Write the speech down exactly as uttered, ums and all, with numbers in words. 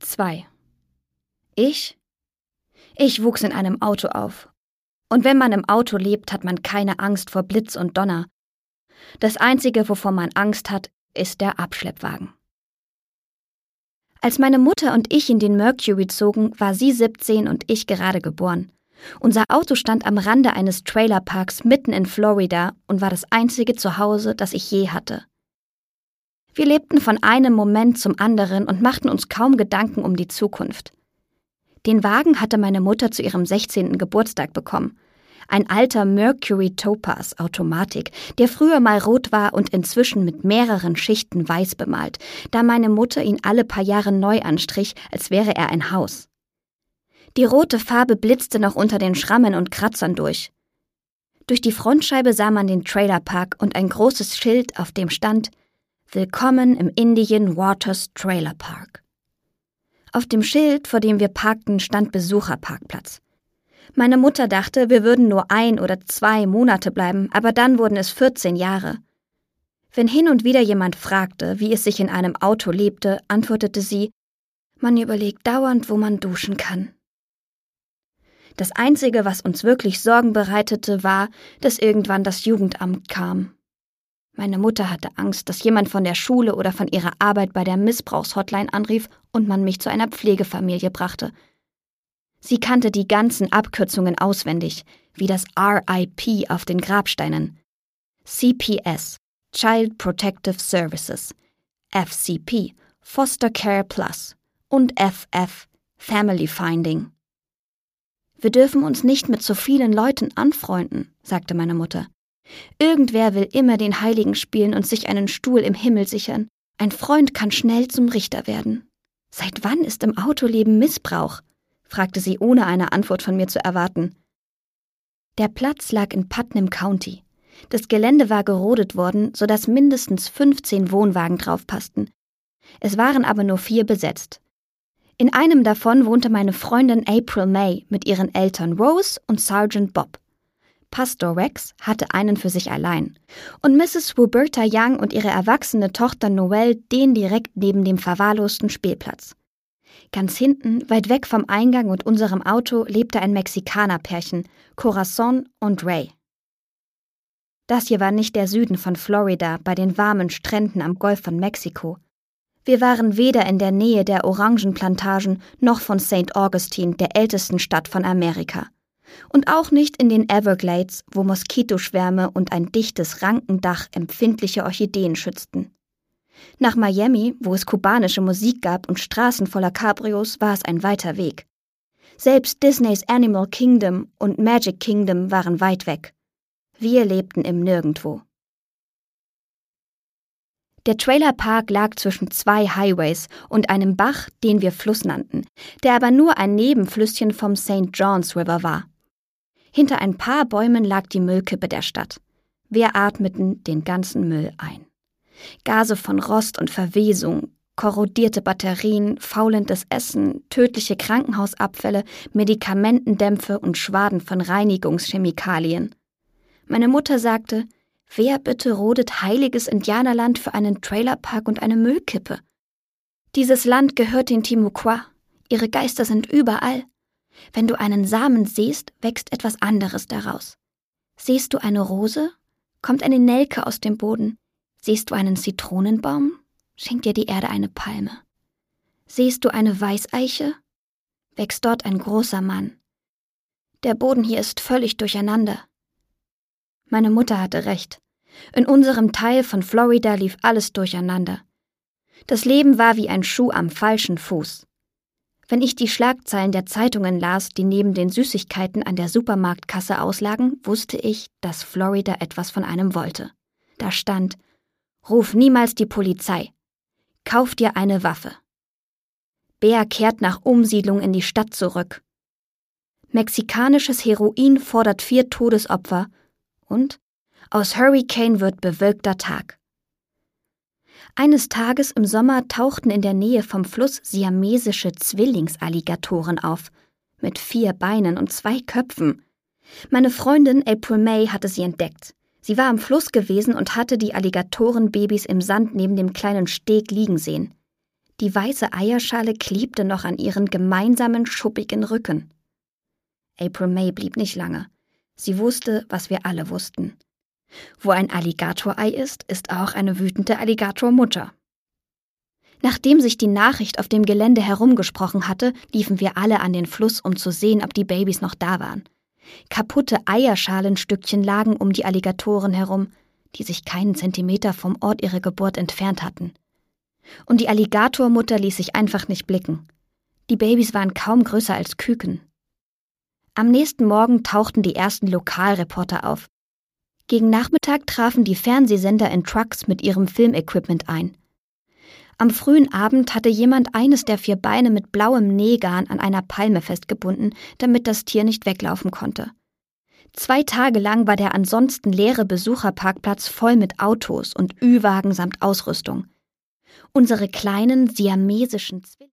zwei. Ich? Ich wuchs in einem Auto auf. Und wenn man im Auto lebt, hat man keine Angst vor Blitz und Donner. Das Einzige, wovor man Angst hat, ist der Abschleppwagen. Als meine Mutter und ich in den Mercury zogen, war sie siebzehn und ich gerade geboren. Unser Auto stand am Rande eines Trailerparks mitten in Florida und war das einzige Zuhause, das ich je hatte. Wir lebten von einem Moment zum anderen und machten uns kaum Gedanken um die Zukunft. Den Wagen hatte meine Mutter zu ihrem sechzehnten Geburtstag bekommen. Ein alter Mercury Topaz Automatik, der früher mal rot war und inzwischen mit mehreren Schichten weiß bemalt, da meine Mutter ihn alle paar Jahre neu anstrich, als wäre er ein Haus. Die rote Farbe blitzte noch unter den Schrammen und Kratzern durch. Durch die Frontscheibe sah man den Trailerpark und ein großes Schild, auf dem stand: Willkommen im Indian Waters Trailer Park. Auf dem Schild, vor dem wir parkten, stand Besucherparkplatz. Meine Mutter dachte, wir würden nur ein oder zwei Monate bleiben, aber dann wurden es vierzehn Jahre. Wenn hin und wieder jemand fragte, wie es sich in einem Auto lebte, antwortete sie: Man überlegt dauernd, wo man duschen kann. Das Einzige, was uns wirklich Sorgen bereitete, war, dass irgendwann das Jugendamt kam. Meine Mutter hatte Angst, dass jemand von der Schule oder von ihrer Arbeit bei der Missbrauchshotline anrief und man mich zu einer Pflegefamilie brachte. Sie kannte die ganzen Abkürzungen auswendig, wie das R I P auf den Grabsteinen. C P S, Child Protective Services, F C P, Foster Care Plus und F F, Family Finding. Wir dürfen uns nicht mit so vielen Leuten anfreunden, sagte meine Mutter. Irgendwer will immer den Heiligen spielen und sich einen Stuhl im Himmel sichern. Ein Freund kann schnell zum Richter werden. Seit wann ist im Autoleben Missbrauch? Fragte sie, ohne eine Antwort von mir zu erwarten. Der Platz lag in Putnam County. Das Gelände war gerodet worden, sodass mindestens fünfzehn Wohnwagen draufpassten. Es waren aber nur vier besetzt. In einem davon wohnte meine Freundin April May mit ihren Eltern Rose und Sergeant Bob. Pastor Rex hatte einen für sich allein und Misses Roberta Young und ihre erwachsene Tochter Noelle den direkt neben dem verwahrlosten Spielplatz. Ganz hinten, weit weg vom Eingang und unserem Auto, lebte ein Mexikanerpärchen, Corazon und Ray. Das hier war nicht der Süden von Florida bei den warmen Stränden am Golf von Mexiko. Wir waren weder in der Nähe der Orangenplantagen noch von Saint Augustine, der ältesten Stadt von Amerika. Und auch nicht in den Everglades, wo Moskitoschwärme und ein dichtes Rankendach empfindliche Orchideen schützten. Nach Miami, wo es kubanische Musik gab und Straßen voller Cabrios, war es ein weiter Weg. Selbst Disneys Animal Kingdom und Magic Kingdom waren weit weg. Wir lebten im Nirgendwo. Der Trailerpark lag zwischen zwei Highways und einem Bach, den wir Fluss nannten, der aber nur ein Nebenflüsschen vom Saint John's River war. Hinter ein paar Bäumen lag die Müllkippe der Stadt. Wir atmeten den ganzen Müll ein. Gase von Rost und Verwesung, korrodierte Batterien, faulendes Essen, tödliche Krankenhausabfälle, Medikamentendämpfe und Schwaden von Reinigungschemikalien. Meine Mutter sagte: Wer bitte rodet heiliges Indianerland für einen Trailerpark und eine Müllkippe? Dieses Land gehört den Timucua. Ihre Geister sind überall. Wenn du einen Samen säst, wächst etwas anderes daraus. Siehst du eine Rose? Kommt eine Nelke aus dem Boden. Siehst du einen Zitronenbaum? Schenkt dir die Erde eine Palme. Siehst du eine Weißeiche? Wächst dort ein großer Mann. Der Boden hier ist völlig durcheinander. Meine Mutter hatte recht. In unserem Teil von Florida lief alles durcheinander. Das Leben war wie ein Schuh am falschen Fuß. Wenn ich die Schlagzeilen der Zeitungen las, die neben den Süßigkeiten an der Supermarktkasse auslagen, wusste ich, dass Florida etwas von einem wollte. Da stand: Ruf niemals die Polizei. Kauf dir eine Waffe. Bär kehrt nach Umsiedlung in die Stadt zurück. Mexikanisches Heroin fordert vier Todesopfer. Und aus Hurricane wird bewölkter Tag. Eines Tages im Sommer tauchten in der Nähe vom Fluss siamesische Zwillingsalligatoren auf, mit vier Beinen und zwei Köpfen. Meine Freundin April May hatte sie entdeckt. Sie war am Fluss gewesen und hatte die Alligatorenbabys im Sand neben dem kleinen Steg liegen sehen. Die weiße Eierschale klebte noch an ihren gemeinsamen, schuppigen Rücken. April May blieb nicht lange. Sie wusste, was wir alle wussten. Wo ein Alligatorei ist, ist auch eine wütende Alligatormutter. Nachdem sich die Nachricht auf dem Gelände herumgesprochen hatte, liefen wir alle an den Fluss, um zu sehen, ob die Babys noch da waren. Kaputte Eierschalenstückchen lagen um die Alligatoren herum, die sich keinen Zentimeter vom Ort ihrer Geburt entfernt hatten. Und die Alligatormutter ließ sich einfach nicht blicken. Die Babys waren kaum größer als Küken. Am nächsten Morgen tauchten die ersten Lokalreporter auf. Gegen Nachmittag trafen die Fernsehsender in Trucks mit ihrem Filmequipment ein. Am frühen Abend hatte jemand eines der vier Beine mit blauem Nähgarn an einer Palme festgebunden, damit das Tier nicht weglaufen konnte. Zwei Tage lang war der ansonsten leere Besucherparkplatz voll mit Autos und Ü-Wagen samt Ausrüstung. Unsere kleinen siamesischen Zwillinge